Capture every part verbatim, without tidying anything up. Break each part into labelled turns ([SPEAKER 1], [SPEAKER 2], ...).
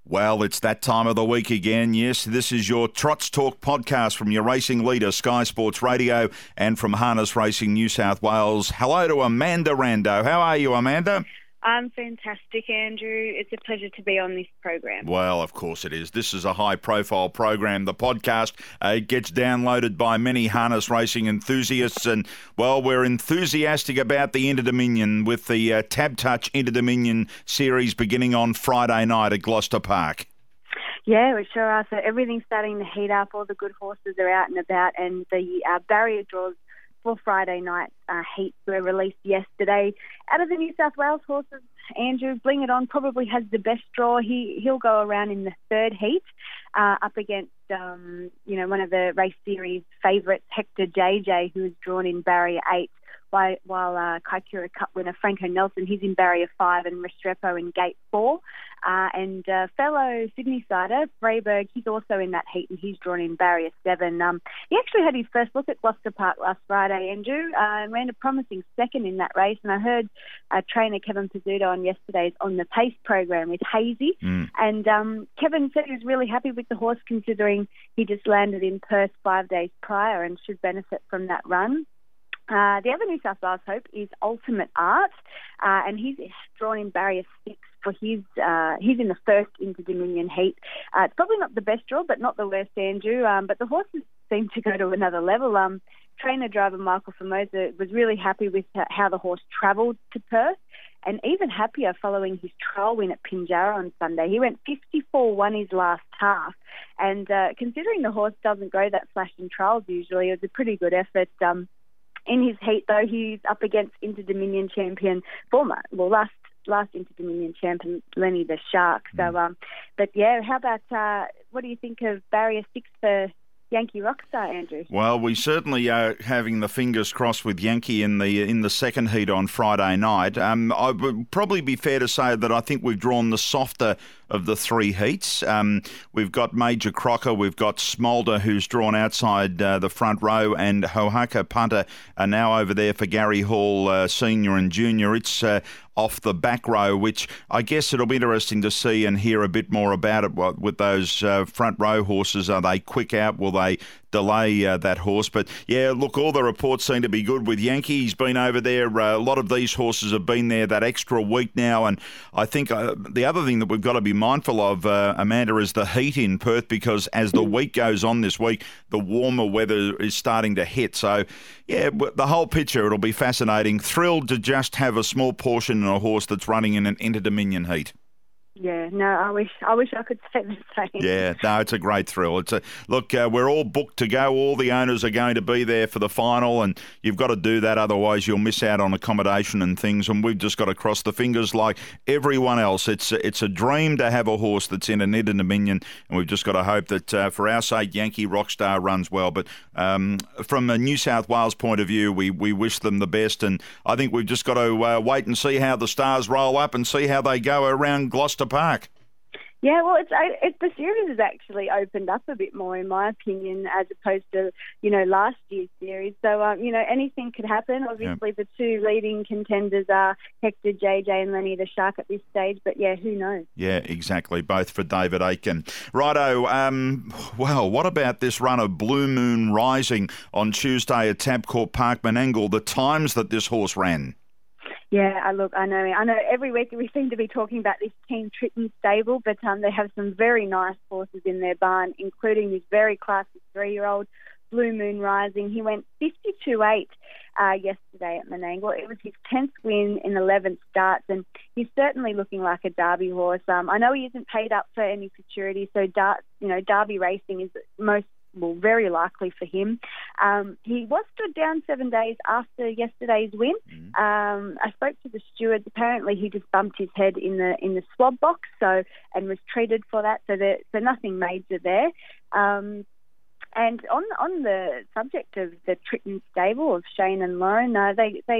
[SPEAKER 1] Well, it's that time of the week again. Yes, this is your Trots Talk podcast from your racing leader, Sky Sports Radio, and from Harness Racing New South Wales. Hello to Amanda Rando. How are you, Amanda?
[SPEAKER 2] I'm fantastic, Andrew. It's a pleasure to be on this program.
[SPEAKER 1] Well, of course it is. This is a high-profile program. The podcast uh, gets downloaded by many harness racing enthusiasts, and, well, we're enthusiastic about the Inter-Dominion with the uh, Tab Touch Inter-Dominion series beginning on Friday night at Gloucester Park.
[SPEAKER 2] Yeah, we sure are. So everything's starting to heat up. All the good horses are out and about, and the uh, barrier draws for Friday night uh, heats were released yesterday. Out of the New South Wales horses, Andrew, Bling It On probably has the best draw. He, he'll go around in the third heat uh, up against, um, you know, one of the race series favourites, Hector J J, who is drawn in barrier eight, while, while uh, Kaikoura Cup winner Franco Nelson, he's in barrier five, and Restrepo in gate four. Uh, and uh, fellow Sydney sider, Freyberg, he's also in that heat, and he's drawn in barrier seven. Um, he actually had his first look at Gloucester Park last Friday, Andrew, uh, and ran a promising second in that race. And I heard uh, trainer Kevin Pizzuto on yesterday's On the Pace program with Hazy. Mm. And um, Kevin said he was really happy with the horse, considering he just landed in Perth five days prior and should benefit from that run. Uh, the other New South Wales hope is Ultimate Art, uh, and he's drawn in barrier six for his, uh, he's in the first Inter-Dominion heat. Uh, it's probably not the best draw, but not the worst, Andrew, um, but the horses seem to go to another level. Um, trainer driver Michael Formosa was really happy with how the horse travelled to Perth, and even happier following his trial win at Pinjarra on Sunday. He went fifty-four one his last half, and uh, considering the horse doesn't go that flash in trials usually, it was a pretty good effort. Um, In his heat, though, he's up against Inter-Dominion champion, former, well, last last Inter-Dominion champion, Lenny the Shark. So, um, but yeah, how about, uh, what do you think of barrier six for Yankee Rockstar, Andrew?
[SPEAKER 1] Well, we certainly are having the fingers crossed with Yankee in the in the second heat on Friday night. Um, I would probably be fair to say that I think we've drawn the softer of the three heats. Um, we've got Major Crocker, we've got Smolder, who's drawn outside uh, the front row, and Hohaka Punter are now over there for Gary Hall, uh, Senior and Junior. It's uh, off the back row, which I guess it'll be interesting to see and hear a bit more about it with those uh, front row horses. Are they quick out? Will they delay uh, that horse? But yeah, look, all the reports seem to be good with Yankee. He's been over there. Uh, a lot of these horses have been there that extra week now, and I think uh, the other thing that we've got to be mindful of, uh, Amanda, is the heat in Perth, because as the week goes on this week, the warmer weather is starting to hit. So yeah, the whole picture, it'll be fascinating. Thrilled to just have a small portion in a horse that's running in an Inter-Dominion heat.
[SPEAKER 2] Yeah, no, I wish I wish I could say the same.
[SPEAKER 1] Yeah, no, it's a great thrill. It's a look. Uh, we're all booked to go. All the owners are going to be there for the final, and you've got to do that. Otherwise, you'll miss out on accommodation and things. And we've just got to cross the fingers like everyone else. It's it's a dream to have a horse that's in an Inter-Dominion, and we've just got to hope that uh, for our sake, Yankee Rockstar runs well. But um, from a New South Wales point of view, we we wish them the best, and I think we've just got to uh, wait and see how the stars roll up and see how they go around Gloucester Park.
[SPEAKER 2] Yeah, well, it's it, the series has actually opened up a bit more, in my opinion, as opposed to, you know, last year's series. So, um, you know, anything could happen. Obviously, yeah. The two leading contenders are Hector J J and Lenny the Shark at this stage. But, yeah, who knows? Yeah,
[SPEAKER 1] exactly. Both for David Aitken. Righto. Um, well, what about this run of Blue Moon Rising on Tuesday at Tabcorp Park, Menangle? The times that this horse ran.
[SPEAKER 2] Yeah, I look, I know, I know. Every week we seem to be talking about this Team Tritton stable, but um, they have some very nice horses in their barn, including this very classy three-year-old Blue Moon Rising. He went fifty-two eight uh, yesterday at Menangle. It was his tenth win in eleven starts, and he's certainly looking like a Derby horse. Um, I know he isn't paid up for any futurity, so dar- you know, Derby racing is most well, very likely for him. Um, he was stood down seven days after yesterday's win. Mm-hmm. Um, I spoke to the stewards. Apparently, he just bumped his head in the in the swab box, so and was treated for that. So there, so nothing major there. Um, and on on the subject of the Tritton stable of Shane and Lauren, uh, they they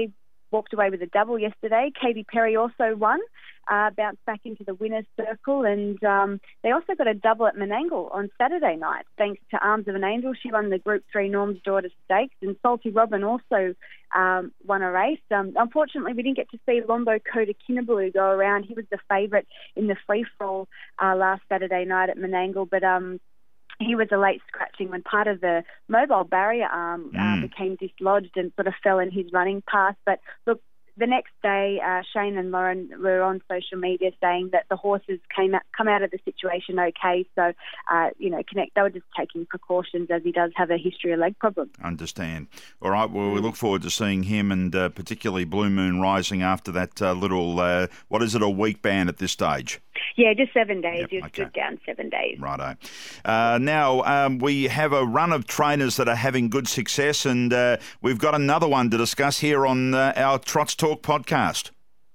[SPEAKER 2] walked away with a double yesterday. Katy Perry also won, uh, bounced back into the winner's circle, and um, they also got a double at Menangle on Saturday night, thanks to Arms of an Angel. She won the Group three Norm's Daughter Stakes, and Salty Robin also um, won a race. Um, unfortunately, we didn't get to see Lombo Kota Kinabalu go around. He was the favourite in the free-for-all uh, last Saturday night at Menangle, but um, he was a late scratching when part of the mobile barrier arm uh,
[SPEAKER 1] mm.
[SPEAKER 2] became dislodged and sort of fell in his running path. But look, the next day, uh, Shane and Lauren were on social media saying that the horses came out, come out of the situation okay. So, uh, you know, Connect, they were just taking precautions, as he does have a history of leg problems.
[SPEAKER 1] Understand. All right, well, we look forward to seeing him, and uh, particularly Blue Moon Rising after that uh, little, uh, what is it, a week ban at this stage?
[SPEAKER 2] Yeah, just seven days.
[SPEAKER 1] Yep,
[SPEAKER 2] You've
[SPEAKER 1] okay.
[SPEAKER 2] stood down seven days.
[SPEAKER 1] Righto. Uh, now, um, we have a run of trainers that are having good success, and uh, we've got another one to discuss here on uh, our Trots Talk podcast.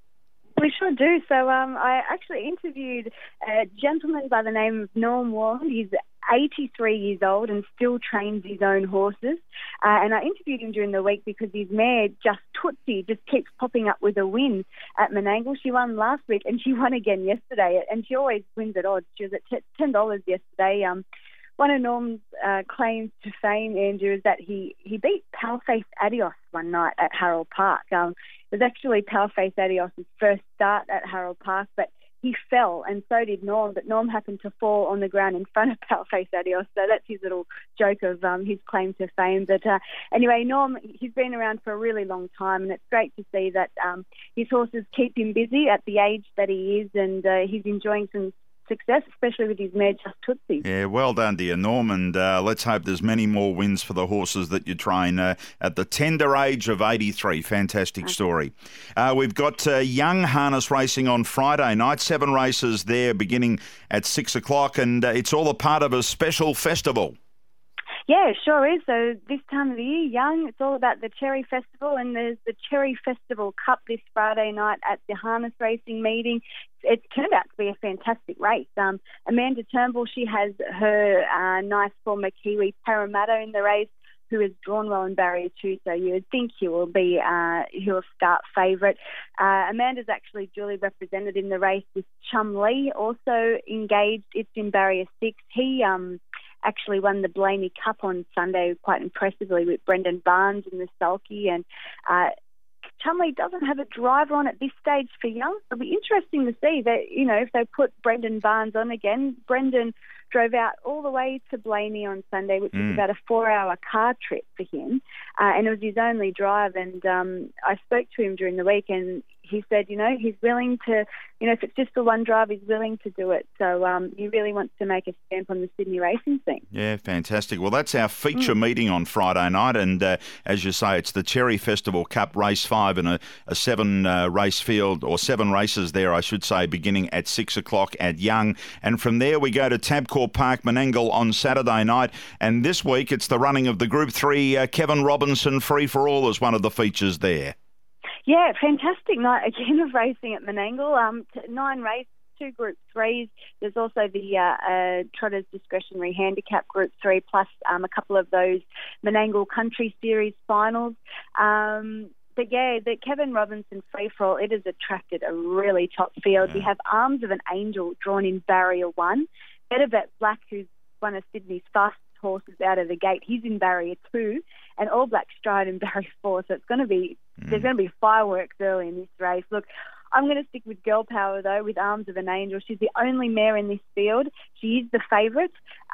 [SPEAKER 2] We sure do. So um, I actually interviewed a gentleman by the name of Norm Warland. He's eighty-three years old and still trains his own horses. Uh, and I interviewed him during the week because his mare, Just Tootsie, just keeps popping up with a win at Menangle. She won last week and she won again yesterday. And she always wins at odds. She was at ten dollars yesterday. Um, one of Norm's uh, claims to fame, Andrew, is that he, he beat Paleface Adios one night at Harold Park. Um, it was actually Paleface Adios' first start at Harold Park, but he fell, and so did Norm, but Norm happened to fall on the ground in front of Paleface Adios, so that's his little joke of um, his claim to fame. But uh, anyway, Norm, he's been around for a really long time, and it's great to see that um, his horses keep him busy at the age that he is, and uh, he's enjoying some success, especially with his mare Just Tootsie.
[SPEAKER 1] Yeah, well done to you, Norm, and uh, let's hope there's many more wins for the horses that you train uh, at the tender age of eighty-three. Fantastic story. Uh, we've got uh, Young Harness Racing on Friday night, seven races there beginning at six o'clock, and uh, it's all a part of a special festival.
[SPEAKER 2] Yeah, it sure is. So this time of the year, Young, it's all about the Cherry Festival, and there's the Cherry Festival Cup this Friday night at the Harness Racing meeting. It's turned out to be a fantastic race. Um, Amanda Turnbull, she has her uh, nice former Kiwi Parramatta in the race, who has drawn well in barrier two, so you would think he will be uh, he will start favourite. Uh, Amanda's actually duly represented in the race with Chum Lee, also engaged. It's in barrier six. He um, actually won the Blaney Cup on Sunday quite impressively with Brendan Barnes in the sulky, and uh, Chumley doesn't have a driver on at this stage for Young. It'll be interesting to see that, you know, if they put Brendan Barnes on again. Brendan drove out all the way to Blaney on Sunday, which mm. was about a four-hour car trip for him, uh, and it was his only drive. And um, I spoke to him during the week, and he said, you know, he's willing to, you know, if it's just the one drive, he's willing to do it. So um, he really wants to make a stamp on the Sydney racing scene.
[SPEAKER 1] Yeah, fantastic. Well, that's our feature
[SPEAKER 2] mm.
[SPEAKER 1] meeting on Friday night, and uh, as you say, it's the Cherry Festival Cup Race five in a, a seven uh, race field, or seven races there, I should say, beginning at six o'clock at Young. And from there we go to Tabcorp Park, Menangle on Saturday night. And this week it's the running of the Group three uh, Kevin Robinson Free for All as one of the features there.
[SPEAKER 2] Yeah, fantastic night again of racing at Menangle. Um, t- nine races, two Group threes. There's also the uh, uh, Trotters Discretionary Handicap Group three, plus um, a couple of those Menangle Country Series finals. Um, but yeah, the Kevin Robinson Free for All, it has attracted a really top field.
[SPEAKER 1] Yeah.
[SPEAKER 2] We have Arms of an Angel drawn in barrier one. Better Bet Black, who's one of Sydney's fastest horses out of the gate, he's in barrier two, and All Black Stride in barrier four. So it's going to be mm. there's going to be fireworks early in this race. Look, I'm going to stick with Girl Power though, with Arms of an Angel. She's the only mare in this field. She is the favourite,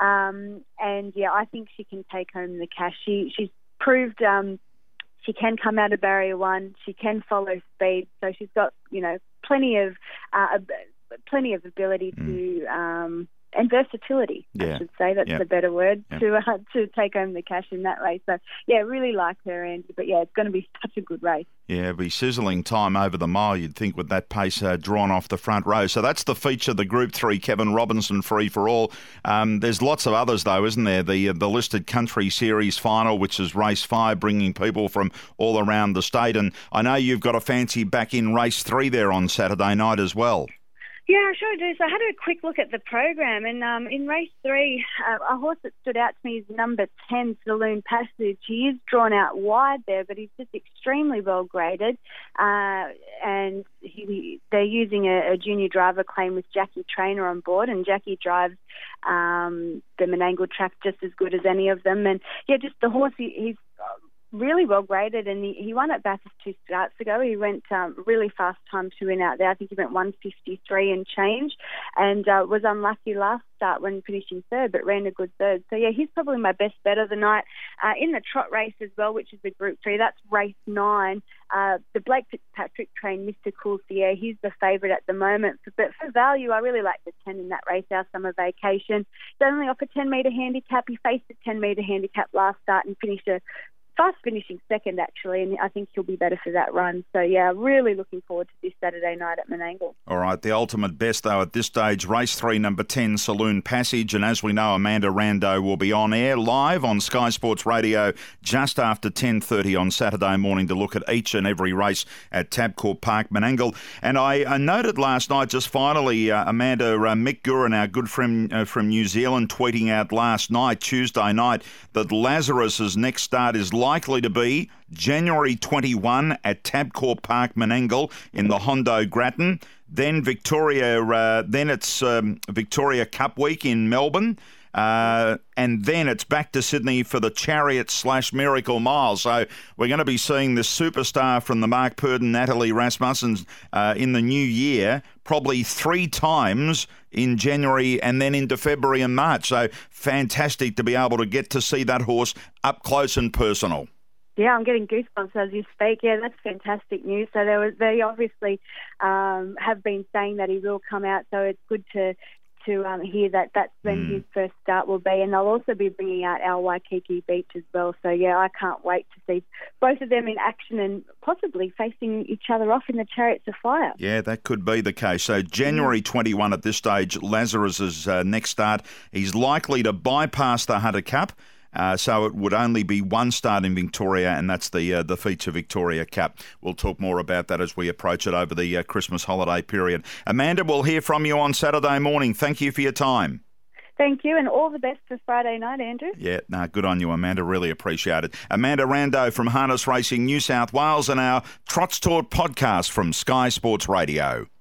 [SPEAKER 2] um, and yeah, I think she can take home the cash. She she's proved um, she can come out of barrier one. She can follow speed, so she's got, you know, plenty of uh, plenty of ability mm. to. Um, And versatility,
[SPEAKER 1] yeah.
[SPEAKER 2] I should say. That's
[SPEAKER 1] yep.
[SPEAKER 2] a better word,
[SPEAKER 1] yep.
[SPEAKER 2] to uh, to take home the cash in that race. So, yeah, really like her, Andy. But, yeah, it's going to be such a good race.
[SPEAKER 1] Yeah, it'll be sizzling time over the mile, you'd think, with that pace uh, drawn off the front row. So that's the feature, the Group three Kevin Robinson Free for All. Um, there's lots of others, though, isn't there? The, uh, the listed Country Series final, which is race five, bringing people from all around the state. And I know you've got a fancy back in race three there on Saturday night as well.
[SPEAKER 2] Yeah, I sure do. So I had a quick look at the program, and um, in race three, uh, a horse that stood out to me is number ten, Saloon Passage. He is drawn out wide there, but he's just extremely well graded, uh, and he, they're using a, a junior driver claim with Jackie Trainer on board, and Jackie drives um, the Menangle track just as good as any of them. And yeah, just the horse, he, he's really well graded, and he, he won at Bathurst two starts ago. He went um, really fast time to win out there. I think he went one fifty-three and change, and uh, was unlucky last start when finishing third, but ran a good third. So yeah, he's probably my best bet of the night. Uh, in the trot race as well, which is the Group Three, that's race nine. Uh, the Blake Fitzpatrick train, Mister Coulthierre, he's the favourite at the moment. But for value, I really like the ten in that race, Our Summer Vacation. He's only off a ten metre handicap. He faced a ten metre handicap last start and finished a fast finishing second, actually, and I think he'll be better for that run. So, yeah, really looking forward to this Saturday night at Menangle.
[SPEAKER 1] All right, the ultimate best, though, at this stage, race three, number ten, Saloon Passage. And as we know, Amanda Rando will be on air live on Sky Sports Radio just after ten thirty on Saturday morning to look at each and every race at Tabcorp Park, Menangle. And I, I noted last night, just finally, uh, Amanda, uh, Mick Gurin, our good friend uh, from New Zealand, tweeting out last night, Tuesday night, that Lazarus's next start is likely to be January twenty-first at Tabcorp Park, Menangle in the Hondo Grattan. Then Victoria, uh, then it's um, Victoria Cup Week in Melbourne. Uh, and then it's back to Sydney for the Chariot slash Miracle Mile. So we're going to be seeing this superstar from the Mark Purdon, Natalie Rasmussen uh, in the new year, probably three times in January and then into February and March. So fantastic to be able to get to see that horse up close and personal.
[SPEAKER 2] Yeah, I'm getting goosebumps as you speak. Yeah, that's fantastic news. So there was, they obviously um, have been saying that he will come out, so it's good to to um, hear that that's when mm. his first start will be. And they'll also be bringing out our Waikiki Beach as well. So, yeah, I can't wait to see both of them in action and possibly facing each other off in the Chariots of Fire.
[SPEAKER 1] Yeah, that could be the case. So January twenty-first at this stage, Lazarus's uh, next start. He's likely to bypass the Hunter Cup. Uh, so it would only be one start in Victoria, and that's the uh, the Feature Victoria Cup. We'll talk more about that as we approach it over the uh, Christmas holiday period. Amanda, we'll hear from you on Saturday morning. Thank you for your time.
[SPEAKER 2] Thank you, and all the best for Friday night, Andrew.
[SPEAKER 1] Yeah, no, good on you, Amanda. Really appreciate it. Amanda Rando from Harness Racing New South Wales and our Trots Taught podcast from Sky Sports Radio.